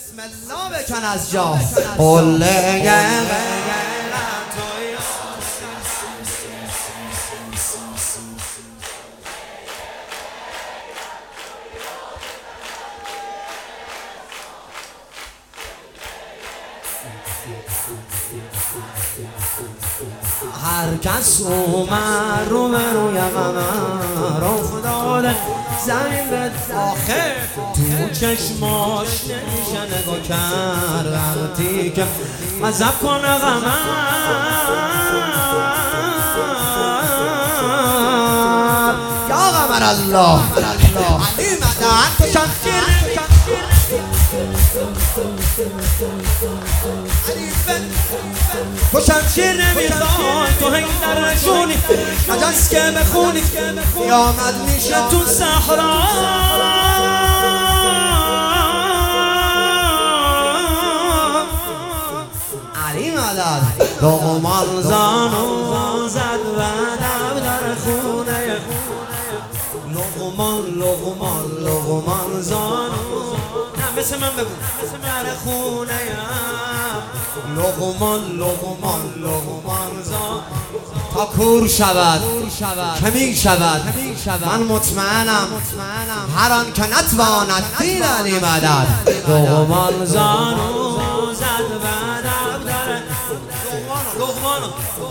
بسم الله بکن از جا قله هر کس اومد رو روی قمر افتاده زمین به آخر تو چشماش نمیشه نگاه کرد وقتی که مذهب کنه قمر یا قمر الله علی مدن تو شمشیر تو شمشیر نمیخوای تو هنگر نشونی نجس که بخونی قیامت میشه تو صحرا علی مدد لقمان زانو زد و دم در خونه لقمان زانو نه مثل من بگو در خونه لقمان زان تا کور شود که می شود من مطمئنم هر آن که نتواند دین علی مدد لقمان زانو زد و دم در لقمان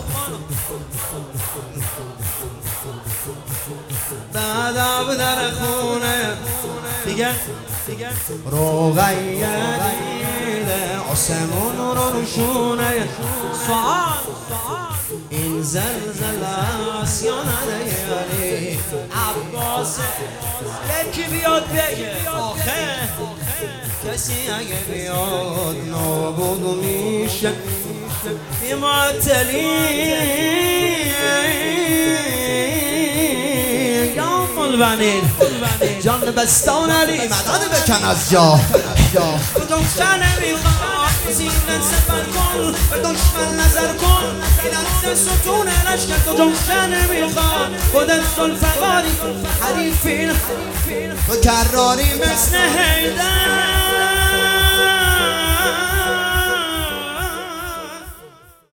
دم در خونه دیگه روغیه دیده آسمون رو نشونه سوال این زلزله است یا نداری عباس یکی بیاد بگه آخه کسی اگه بیاد نابود میشه بی معطلی بنین جان بستان علی مدد بکن از جا تو دختر نمیخواد سینه سپر کن به دشمن نظر کن این از ستون لشکر تو دختر نمیخواد خودت ذوالفقاری حریفین تو کراری مثل حیدر